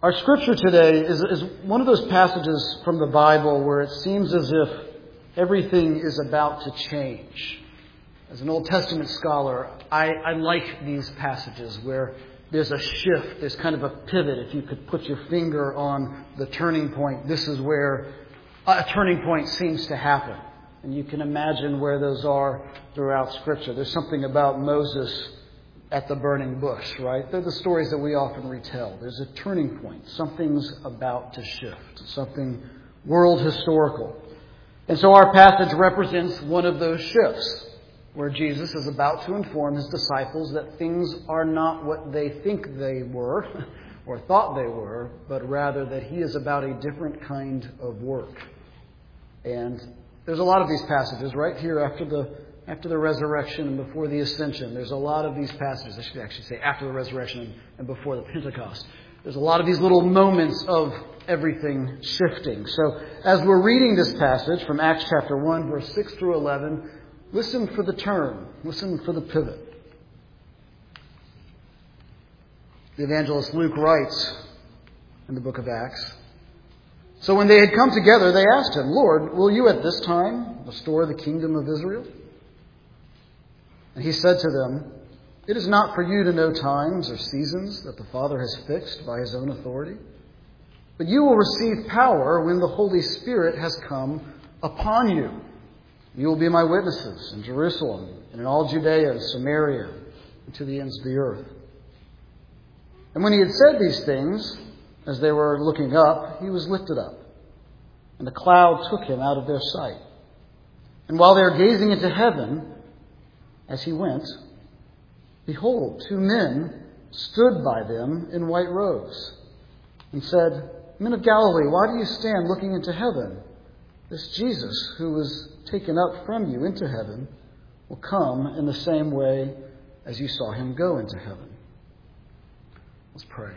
Our scripture today is one of those passages from the Bible where it seems as if everything is about to change. As an Old Testament scholar, I like these passages where there's a shift, there's kind of a pivot. If you could put your finger on the turning point, this is where a turning point seems to happen. And you can imagine where those are throughout Scripture. There's something about Moses at the burning bush, right? They're the stories that we often retell. There's a turning point. Something's about to shift. Something world historical. And so our passage represents one of those shifts, where Jesus is about to inform his disciples that things are not what they think they were or thought they were, but rather that he is about a different kind of work. And there's a lot of these passages right here after the resurrection and before the ascension. There's a lot of these passages, I should actually say after the resurrection and before the Pentecost. There's a lot of these little moments of everything shifting. So as we're reading this passage from Acts chapter 1, verse 6 through 11, listen for the turn. Listen for the pivot. The evangelist Luke writes in the book of Acts, "So when they had come together, they asked him, 'Lord, will you at this time restore the kingdom of Israel?' And he said to them, 'It is not for you to know times or seasons that the Father has fixed by his own authority. But you will receive power when the Holy Spirit has come upon you. You will be my witnesses in Jerusalem and in all Judea and Samaria and to the ends of the earth.' And when he had said these things, as they were looking up, he was lifted up, and the cloud took him out of their sight. And while they were gazing into heaven, as he went, behold, 2 men stood by them in white robes, and said, 'Men of Galilee, why do you stand looking into heaven? This Jesus, who was taken up from you into heaven, will come in the same way as you saw him go into heaven.'" Let's pray.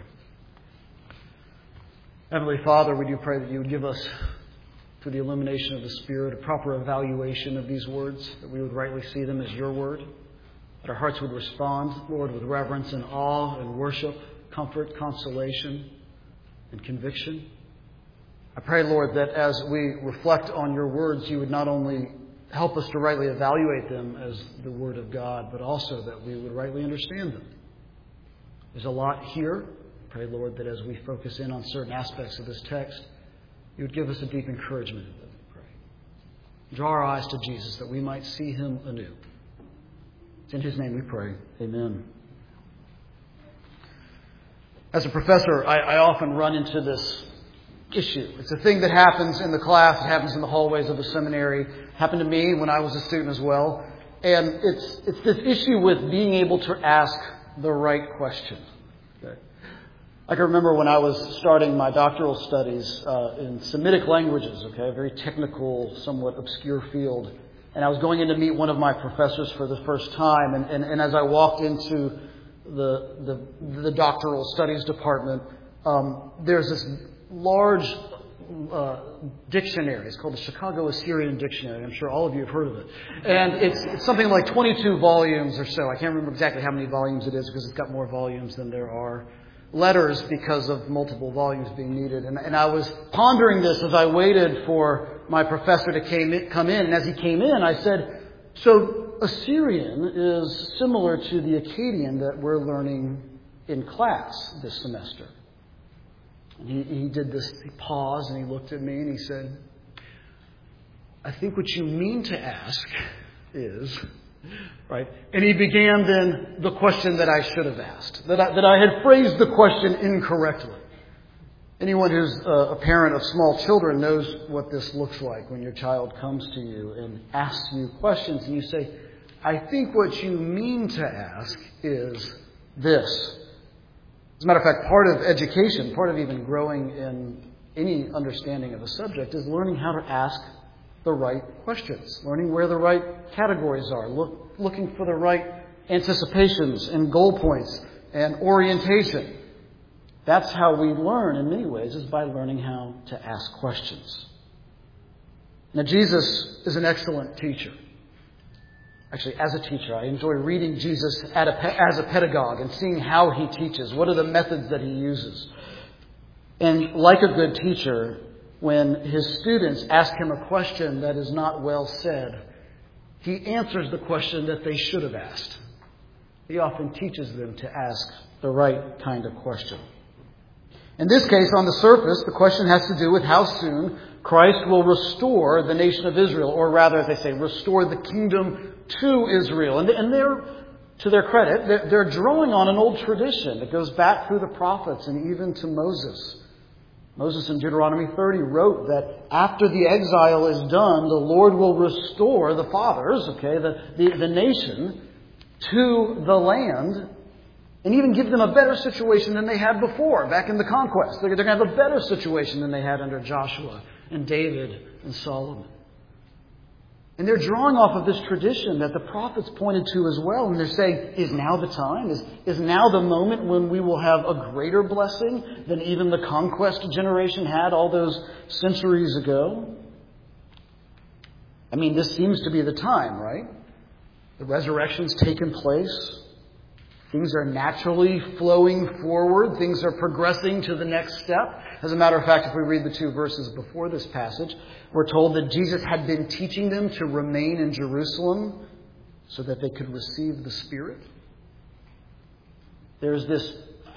Heavenly Father, we do pray that you would give us, through the illumination of the Spirit, a proper evaluation of these words, that we would rightly see them as your word, that our hearts would respond, Lord, with reverence and awe and worship, comfort, consolation, and conviction. I pray, Lord, that as we reflect on your words, you would not only help us to rightly evaluate them as the Word of God, but also that we would rightly understand them. There's a lot here. I pray, Lord, that as we focus in on certain aspects of this text, you would give us a deep encouragement in them. Pray. Draw our eyes to Jesus that we might see him anew. It's in his name we pray. Amen. As a professor, I often run into this issue. It's a thing that happens in the class. It happens in the hallways of the seminary. It happened to me when I was a student as well. And it's this issue with being able to ask the right question. Okay. I can remember when I was starting my doctoral studies in Semitic languages, a very technical, somewhat obscure field. And I was going in to meet one of my professors for the first time. And as I walked into the doctoral studies department, there's this large dictionary. It's called the Chicago Assyrian Dictionary. I'm sure all of you have heard of it. And it's something like 22 volumes or so. I can't remember exactly how many volumes it is because it's got more volumes than there are letters because of multiple volumes being needed. And I was pondering this as I waited for my professor to come in. And as he came in, I said, "So Assyrian is similar to the Akkadian that we're learning in class this semester." And he did this, he paused and he looked at me and he said, "I think what you mean to ask is," right? And he began then the question that I should have asked, that I had phrased the question incorrectly. Anyone who's a parent of small children knows what this looks like when your child comes to you and asks you questions and you say, "I think what you mean to ask is this." As a matter of fact, part of education, part of even growing in any understanding of a subject is learning how to ask the right questions, learning where the right categories are, looking for the right anticipations and goal points and orientation. That's how we learn in many ways, is by learning how to ask questions. Now, Jesus is an excellent teacher. Actually, as a teacher, I enjoy reading Jesus as a pedagogue and seeing how he teaches. What are the methods that he uses? And like a good teacher, when his students ask him a question that is not well said, he answers the question that they should have asked. He often teaches them to ask the right kind of question. In this case, on the surface, the question has to do with how soon Christ will restore the nation of Israel, or rather, as they say, restore the kingdom to Israel. And they're, to their credit, they're drawing on an old tradition that goes back through the prophets and even to Moses. Moses in Deuteronomy 30 wrote that after the exile is done, the Lord will restore the fathers, the nation, to the land, and even give them a better situation than they had before, back in the conquest. They're going to have a better situation than they had under Joshua and David and Solomon. And they're drawing off of this tradition that the prophets pointed to as well. And they're saying, is now the time? Is now the moment when we will have a greater blessing than even the conquest generation had all those centuries ago? I mean, this seems to be the time, right? The resurrection's taken place. Things are naturally flowing forward. Things are progressing to the next step. As a matter of fact, if we read the 2 verses before this passage, we're told that Jesus had been teaching them to remain in Jerusalem so that they could receive the Spirit. There's this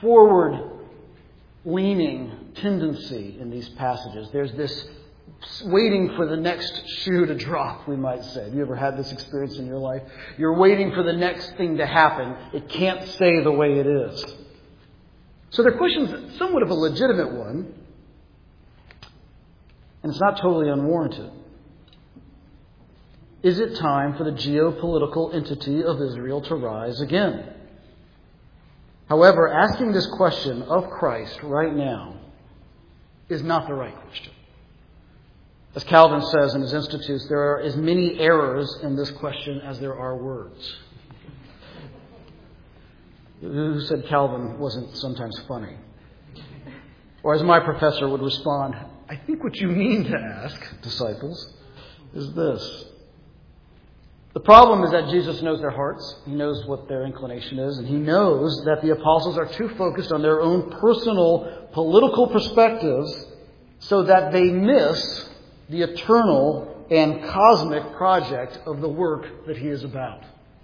forward-leaning tendency in these passages. There's this waiting for the next shoe to drop, we might say. Have you ever had this experience in your life? You're waiting for the next thing to happen. It can't stay the way it is. So their question's somewhat of a legitimate one, and it's not totally unwarranted. Is it time for the geopolitical entity of Israel to rise again? However, asking this question of Christ right now is not the right question. As Calvin says in his Institutes, there are as many errors in this question as there are words. Who said Calvin wasn't sometimes funny? Or as my professor would respond, I think what you mean to ask, disciples, is this. The problem is that Jesus knows their hearts. He knows what their inclination is. And he knows that the apostles are too focused on their own personal political perspectives so that they miss the eternal and cosmic project of the work that he is about.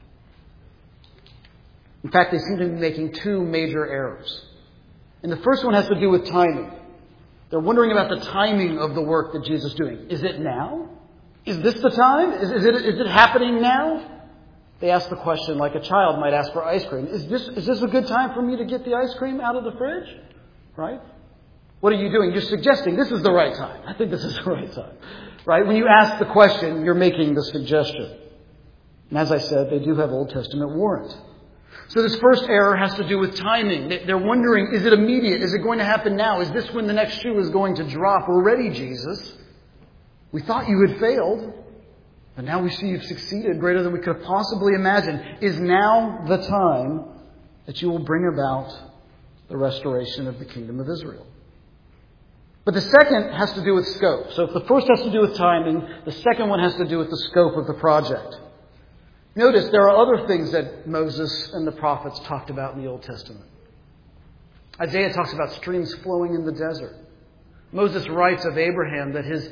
In fact, they seem to be making 2 major errors. And the first one has to do with timing. They're wondering about the timing of the work that Jesus is doing. Is it now? Is this the time? Is it happening now? They ask the question like a child might ask for ice cream. Is this a good time for me to get the ice cream out of the fridge? Right? What are you doing? You're suggesting this is the right time. I think this is the right time. Right? When you ask the question, you're making the suggestion. And as I said, they do have Old Testament warrant. So this first error has to do with timing. They're wondering, is it immediate? Is it going to happen now? Is this when the next shoe is going to drop? We're ready, Jesus. We thought you had failed, but now we see you've succeeded greater than we could have possibly imagined. Is now the time that you will bring about the restoration of the kingdom of Israel? But the second has to do with scope. So if the first has to do with timing, the second one has to do with the scope of the project. Notice there are other things that Moses and the prophets talked about in the Old Testament. Isaiah talks about streams flowing in the desert. Moses writes of Abraham that his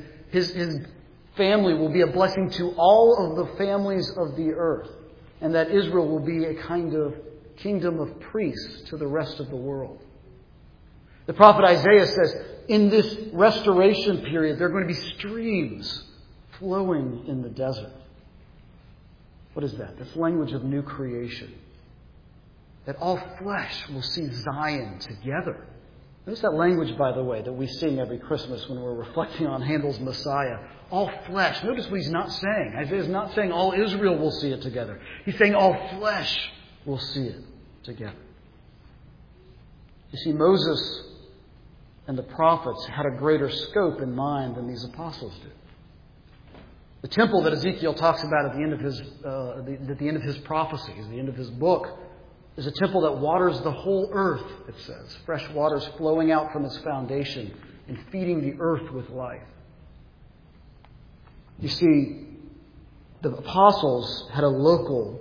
family will be a blessing to all of the families of the earth, and that Israel will be a kind of kingdom of priests to the rest of the world. The prophet Isaiah says, in this restoration period, there are going to be streams flowing in the desert. What is that? That's language of new creation. That all flesh will see Zion together. Notice that language, by the way, that we sing every Christmas when we're reflecting on Handel's Messiah. All flesh. Notice what he's not saying. Isaiah's not saying all Israel will see it together. He's saying all flesh will see it together. You see, Moses and the prophets had a greater scope in mind than these apostles did. The temple that Ezekiel talks about at the end of his prophecies, the end of his book, is a temple that waters the whole earth, it says. Fresh waters flowing out from its foundation and feeding the earth with life. You see, the apostles had a local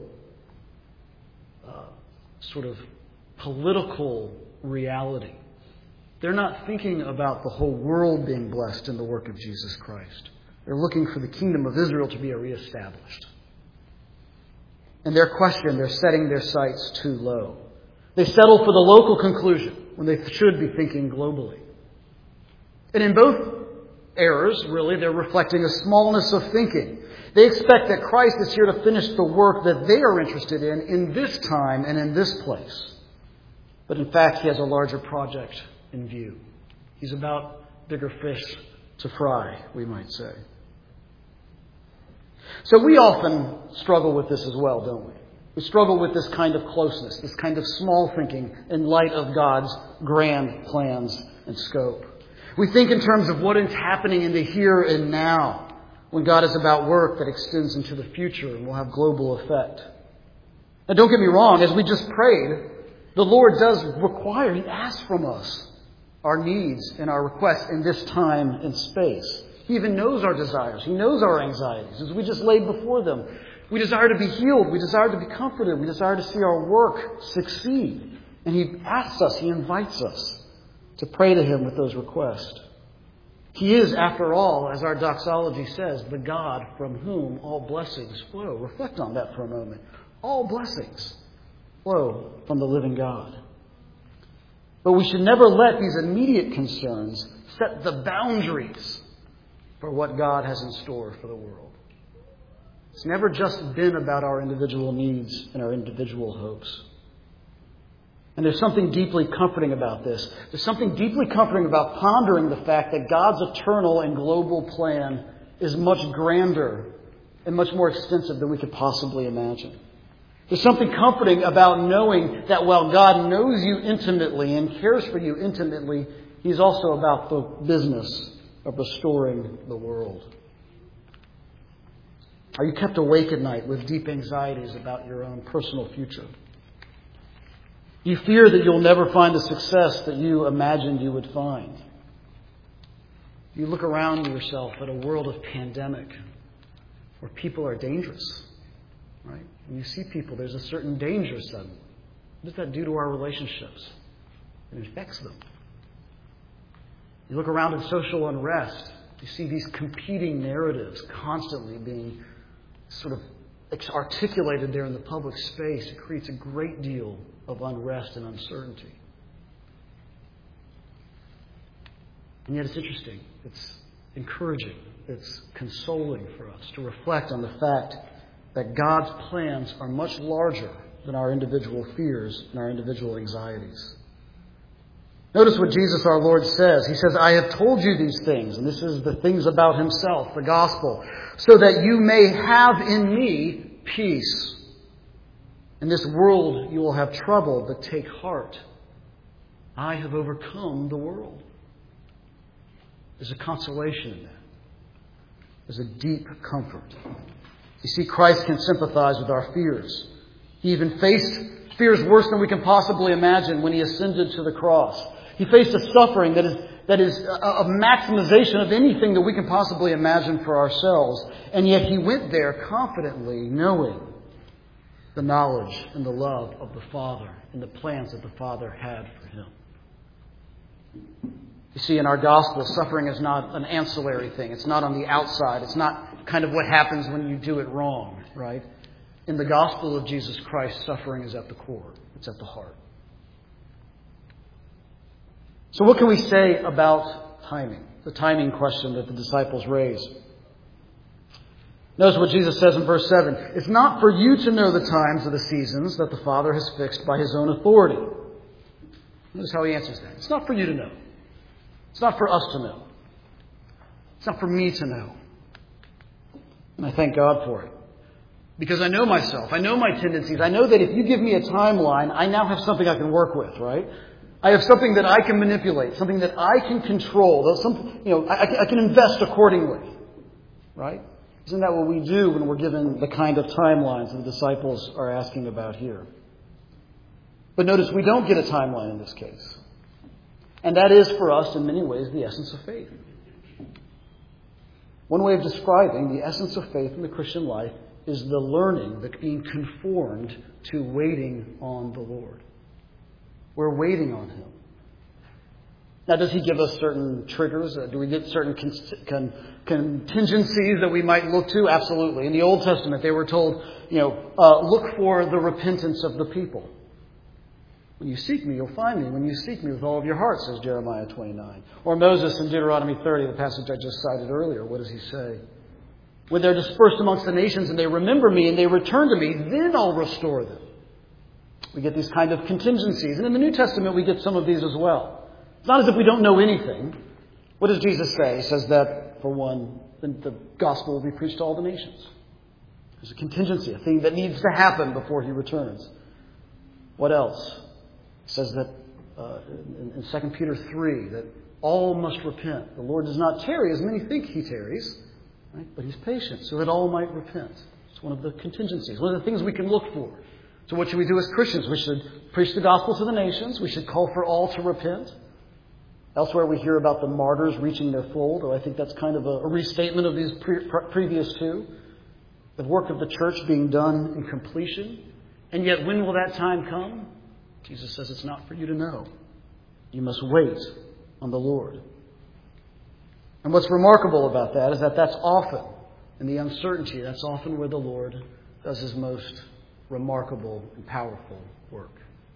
sort of political reality. They're not thinking about the whole world being blessed in the work of Jesus Christ. They're looking for the kingdom of Israel to be reestablished. In their question, they're setting their sights too low. They settle for the local conclusion when they should be thinking globally. And in both errors, really, they're reflecting a smallness of thinking. They expect that Christ is here to finish the work that they are interested in this time and in this place. But in fact, He has a larger project in view. He's about bigger fish to fry, we might say. So we often struggle with this as well, don't we? We struggle with this kind of closeness, this kind of small thinking in light of God's grand plans and scope. We think in terms of what is happening in the here and now, when God is about work that extends into the future and will have global effect. Now don't get me wrong, as we just prayed, the Lord does require, He asks from us our needs and our requests in this time and space. He even knows our desires. He knows our anxieties. As we just laid before them, we desire to be healed. We desire to be comforted. We desire to see our work succeed. And He asks us, He invites us to pray to Him with those requests. He is, after all, as our doxology says, the God from whom all blessings flow. Reflect on that for a moment. All blessings flow from the living God. But we should never let these immediate concerns set the boundaries for what God has in store for the world. It's never just been about our individual needs and our individual hopes. And there's something deeply comforting about this. There's something deeply comforting about pondering the fact that God's eternal and global plan is much grander and much more extensive than we could possibly imagine. There's something comforting about knowing that while God knows you intimately and cares for you intimately, He's also about the business of restoring the world. Are you kept awake at night with deep anxieties about your own personal future? Do you fear that you'll never find the success that you imagined you would find? You look around yourself at a world of pandemic where people are dangerous, right? When you see people, there's a certain danger suddenly. What does that do to our relationships? It affects them. You look around at social unrest. You see these competing narratives constantly being sort of articulated there in the public space. It creates a great deal of unrest and uncertainty. And yet it's interesting. It's encouraging. It's consoling for us to reflect on the fact that God's plans are much larger than our individual fears and our individual anxieties. Notice what Jesus our Lord says. He says, I have told you these things, and this is the things about Himself, the gospel, so that you may have in me peace. In this world you will have trouble, but take heart. I have overcome the world. There's a consolation in that. There's a deep comfort. You see, Christ can sympathize with our fears. He even faced fears worse than we can possibly imagine when He ascended to the cross. He faced a suffering that is a maximization of anything that we can possibly imagine for ourselves. And yet He went there confidently, knowing the knowledge and the love of the Father and the plans that the Father had for Him. You see, in our gospel, suffering is not an ancillary thing. It's not on the outside. It's not kind of what happens when you do it wrong, right? In the gospel of Jesus Christ, suffering is at the core. It's at the heart. So what can we say about timing? The timing question that the disciples raise. Notice what Jesus says in verse 7. It's not for you to know the times or the seasons that the Father has fixed by His own authority. Notice how He answers that. It's not for you to know. It's not for us to know. It's not for me to know. And I thank God for it. Because I know myself. I know my tendencies. I know that if you give me a timeline, I now have something I can work with, right? I have something that I can manipulate, something that I can control. I can invest accordingly, right? Isn't that what we do when we're given the kind of timelines the disciples are asking about here? But notice we don't get a timeline in this case. And that is, for us, in many ways, the essence of faith. One way of describing the essence of faith in the Christian life is the learning, the being conformed to waiting on the Lord. We're waiting on Him. Now, does He give us certain triggers? Do we get certain contingencies that we might look to? Absolutely. In the Old Testament, they were told, look for the repentance of the people. When you seek me, you'll find me. When you seek me with all of your heart, says Jeremiah 29. Or Moses in Deuteronomy 30, the passage I just cited earlier. What does he say? When they're dispersed amongst the nations and they remember me and they return to me, then I'll restore them. We get these kind of contingencies. And in the New Testament, we get some of these as well. It's not as if we don't know anything. What does Jesus say? He says that, for one, the gospel will be preached to all the nations. There's a contingency, a thing that needs to happen before He returns. What else? He says that in 2 Peter 3, that all must repent. The Lord does not tarry as many think He tarries, right? But He's patient so that all might repent. It's one of the contingencies, one of the things we can look for. So what should we do as Christians? We should preach the gospel to the nations. We should call for all to repent. Elsewhere we hear about the martyrs reaching their fold, or I think that's kind of a restatement of these previous two. The work of the church being done in completion. And yet when will that time come? Jesus says it's not for you to know. You must wait on the Lord. And what's remarkable about that is that that's often, in the uncertainty, that's often where the Lord does His most remarkable and powerful work.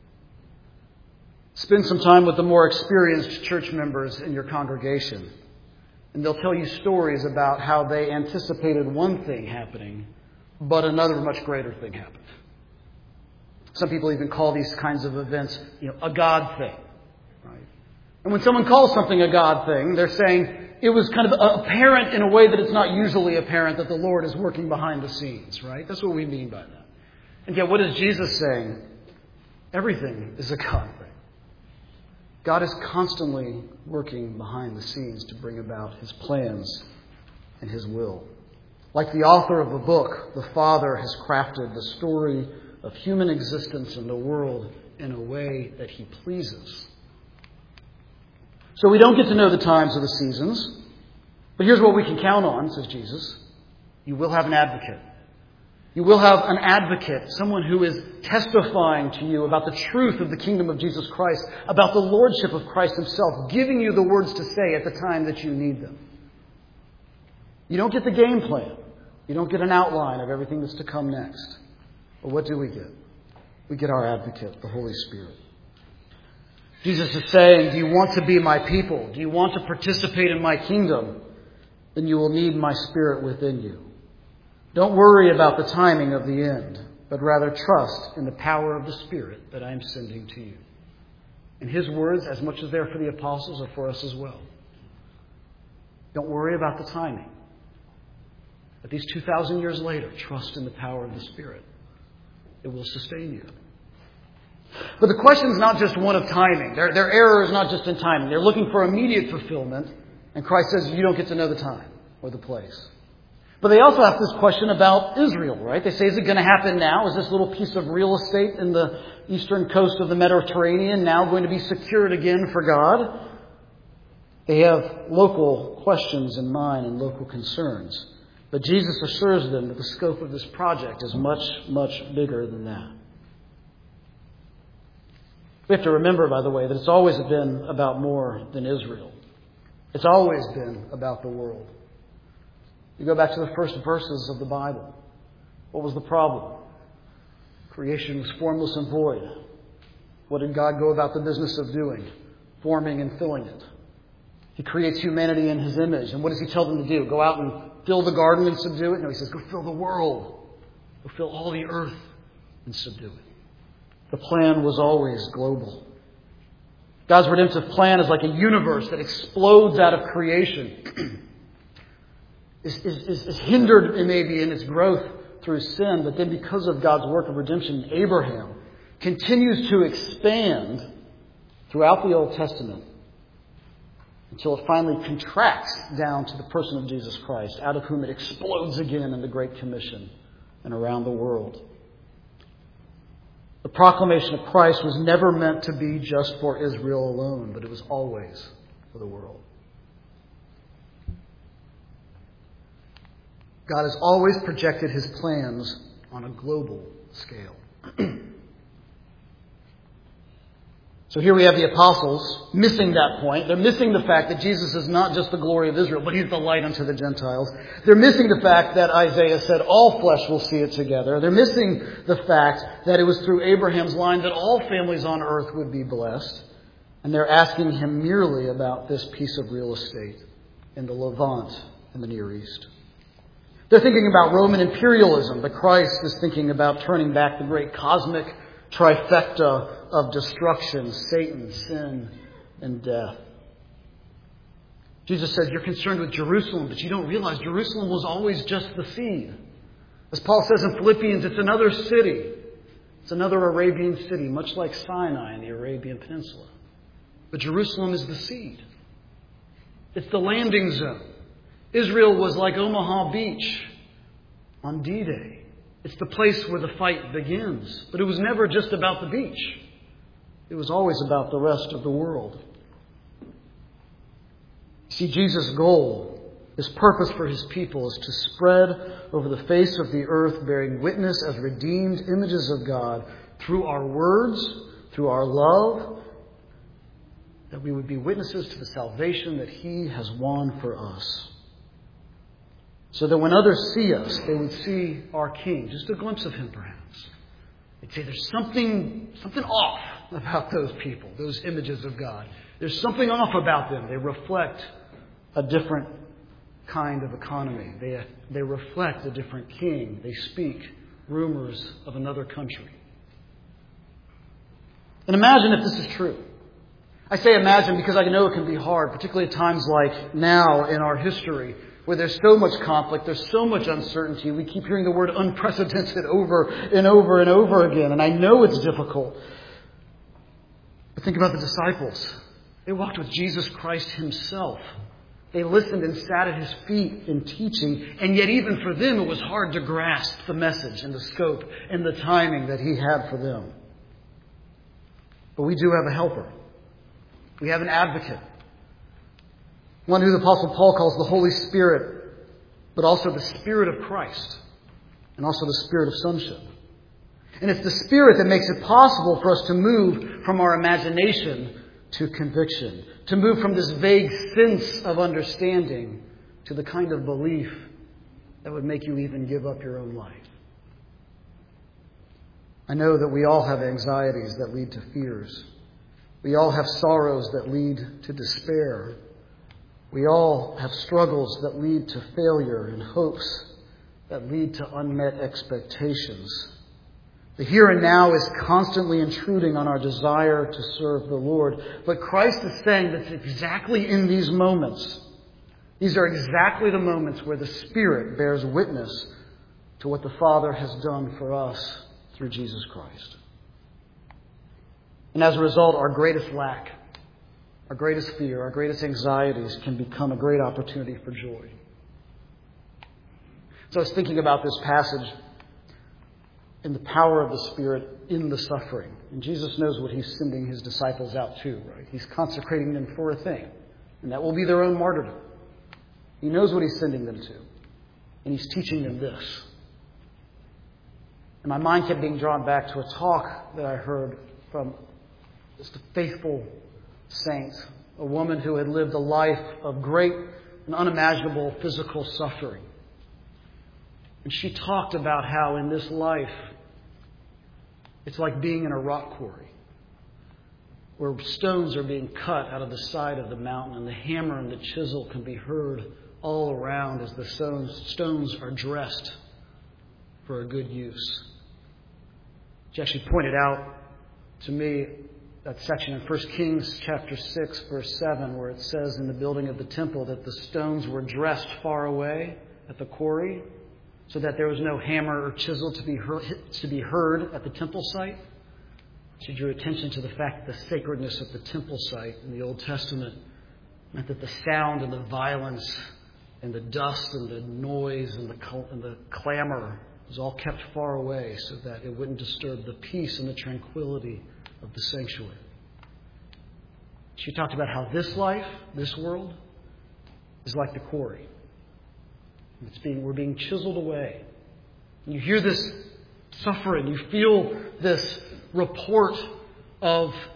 Spend some time with the more experienced church members in your congregation, and they'll tell you stories about how they anticipated one thing happening, but another much greater thing happened. Some people even call these kinds of events, a God thing. Right? And when someone calls something a God thing, they're saying it was kind of apparent in a way that it's not usually apparent that the Lord is working behind the scenes. Right? That's what we mean by that. And yet, what is Jesus saying? Everything is a God thing. God is constantly working behind the scenes to bring about His plans and His will. Like the author of a book, the Father has crafted the story of human existence in the world in a way that He pleases. So we don't get to know the times of the seasons, but here's what we can count on, says Jesus. You will have an advocate. You will have an advocate, someone who is testifying to you about the truth of the kingdom of Jesus Christ, about the lordship of Christ Himself, giving you the words to say at the time that you need them. You don't get the game plan. You don't get an outline of everything that's to come next. But what do we get? We get our advocate, the Holy Spirit. Jesus is saying, do you want to be my people? Do you want to participate in my kingdom? Then you will need my Spirit within you. Don't worry about the timing of the end, but rather trust in the power of the Spirit that I am sending to you. And His words, as much as they're for the apostles, are for us as well. Don't worry about the timing. But these 2,000 years later, trust in the power of the Spirit. It will sustain you. But the question is not just one of timing. Their error is not just in timing. They're looking for immediate fulfillment. And Christ says you don't get to know the time or the place. But they also ask this question about Israel, right? They say, is it going to happen now? Is this little piece of real estate in the eastern coast of the Mediterranean now going to be secured again for God? They have local questions in mind and local concerns. But Jesus assures them that the scope of this project is much, much bigger than that. We have to remember, by the way, that it's always been about more than Israel. It's always been about the world. You go back to the first verses of the Bible. What was the problem? Creation was formless and void. What did God go about the business of doing? Forming and filling it. He creates humanity in His image. And what does He tell them to do? Go out and fill the garden and subdue it? No, He says, go fill the world. Go fill all the earth and subdue it. The plan was always global. God's redemptive plan is like a universe that explodes out of creation. is hindered maybe in its growth through sin, but then because of God's work of redemption, Abraham continues to expand throughout the Old Testament until it finally contracts down to the person of Jesus Christ, out of whom it explodes again in the Great Commission and around the world. The proclamation of Christ was never meant to be just for Israel alone, but it was always for the world. God has always projected His plans on a global scale. So here we have the apostles missing that point. They're missing the fact that Jesus is not just the glory of Israel, but He's the light unto the Gentiles. They're missing the fact that Isaiah said all flesh will see it together. They're missing the fact that it was through Abraham's line that all families on earth would be blessed. And they're asking Him merely about this piece of real estate in the Levant in the Near East. They're thinking about Roman imperialism, but Christ is thinking about turning back the great cosmic trifecta of destruction, Satan, sin, and death. Jesus says, you're concerned with Jerusalem, but you don't realize Jerusalem was always just the seed. As Paul says in Philippians, it's another city. It's another Arabian city, much like Sinai in the Arabian Peninsula. But Jerusalem is the seed. It's the landing zone. Israel was like Omaha Beach on D-Day. It's the place where the fight begins. But it was never just about the beach. It was always about the rest of the world. See, Jesus' goal, His purpose for His people is to spread over the face of the earth, bearing witness as redeemed images of God through our words, through our love, that we would be witnesses to the salvation that He has won for us. So that when others see us, they would see our King. Just a glimpse of Him, perhaps. They'd say there's something off about those people, those images of God. There's something off about them. They reflect a different kind of economy. They reflect a different king. They speak rumors of another country. And imagine if this is true. I say imagine because I know it can be hard, particularly at times like now in our history, where there's so much conflict, there's so much uncertainty. We keep hearing the word unprecedented over and over and over again. And I know it's difficult. But think about the disciples. They walked with Jesus Christ Himself. They listened and sat at His feet in teaching. And yet even for them, it was hard to grasp the message and the scope and the timing that He had for them. But we do have a helper. We have an advocate. One who the Apostle Paul calls the Holy Spirit, but also the Spirit of Christ, and also the Spirit of sonship. And it's the Spirit that makes it possible for us to move from our imagination to conviction, to move from this vague sense of understanding to the kind of belief that would make you even give up your own life. I know that we all have anxieties that lead to fears. We all have sorrows that lead to despair. We all have struggles that lead to failure and hopes that lead to unmet expectations. The here and now is constantly intruding on our desire to serve the Lord. But Christ is saying that it's exactly in these moments. These are exactly the moments where the Spirit bears witness to what the Father has done for us through Jesus Christ. And as a result, our greatest lack, our greatest fear, our greatest anxieties can become a great opportunity for joy. So I was thinking about this passage in the power of the Spirit in the suffering. And Jesus knows what He's sending His disciples out to, right? He's consecrating them for a thing. And that will be their own martyrdom. He knows what He's sending them to. And He's teaching them this. And my mind kept being drawn back to a talk that I heard from just a faithful saint, a woman who had lived a life of great and unimaginable physical suffering. And she talked about how in this life, it's like being in a rock quarry, where stones are being cut out of the side of the mountain, and the hammer and the chisel can be heard all around as the stones are dressed for a good use. She actually pointed out to me that section in 1 Kings chapter 6, verse 7, where it says in the building of the temple that the stones were dressed far away at the quarry, so that there was no hammer or chisel to be heard at the temple site. She drew attention to the fact that the sacredness of the temple site in the Old Testament meant that the sound and the violence and the dust and the noise and the clamor was all kept far away so that it wouldn't disturb the peace and the tranquility of the sanctuary. She talked about how this life, this world, is like the quarry. We're being chiseled away. You hear this suffering. You feel this report of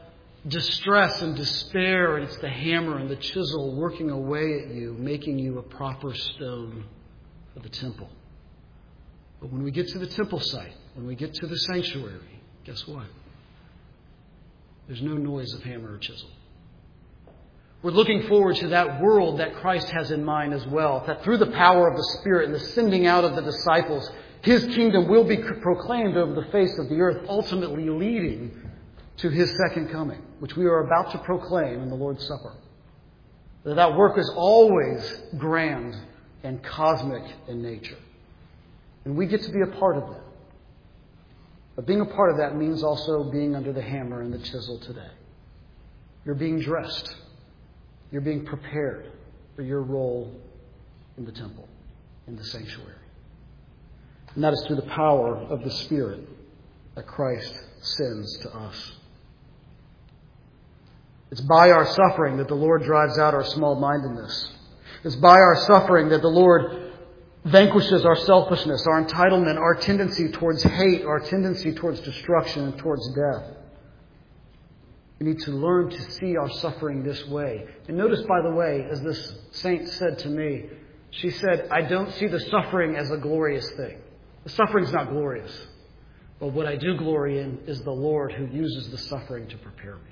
distress and despair, and it's the hammer and the chisel working away at you, making you a proper stone for the temple. But when we get to the temple site, when we get to the sanctuary, guess what? There's no noise of hammer or chisel. We're looking forward to that world that Christ has in mind as well, that through the power of the Spirit and the sending out of the disciples, His kingdom will be proclaimed over the face of the earth, ultimately leading to His second coming, which we are about to proclaim in the Lord's Supper. That work is always grand and cosmic in nature. And we get to be a part of that. But being a part of that means also being under the hammer and the chisel today. You're being dressed. You're being prepared for your role in the temple, in the sanctuary. And that is through the power of the Spirit that Christ sends to us. It's by our suffering that the Lord drives out our small-mindedness. It's by our suffering that the Lord vanquishes our selfishness, our entitlement, our tendency towards hate, our tendency towards destruction and towards death. We need to learn to see our suffering this way. And notice, by the way, as this saint said to me, she said, I don't see the suffering as a glorious thing. The suffering's not glorious. But what I do glory in is the Lord who uses the suffering to prepare me.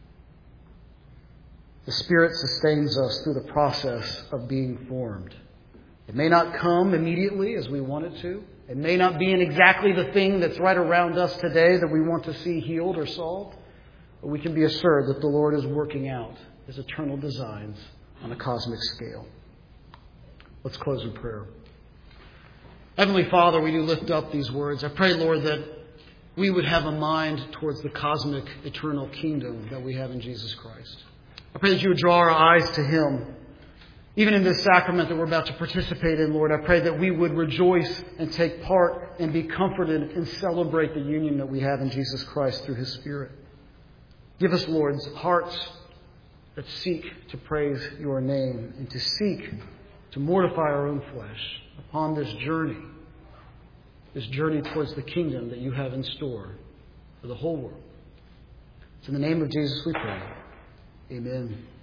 The Spirit sustains us through the process of being formed. It may not come immediately as we want it to. It may not be in exactly the thing that's right around us today that we want to see healed or solved. But we can be assured that the Lord is working out His eternal designs on a cosmic scale. Let's close in prayer. Heavenly Father, we do lift up these words. I pray, Lord, that we would have a mind towards the cosmic eternal kingdom that we have in Jesus Christ. I pray that you would draw our eyes to Him. Even in this sacrament that we're about to participate in, Lord, I pray that we would rejoice and take part and be comforted and celebrate the union that we have in Jesus Christ through His Spirit. Give us, Lord, hearts that seek to praise your name and to seek to mortify our own flesh upon this journey towards the kingdom that you have in store for the whole world. It's in the name of Jesus we pray. Amen.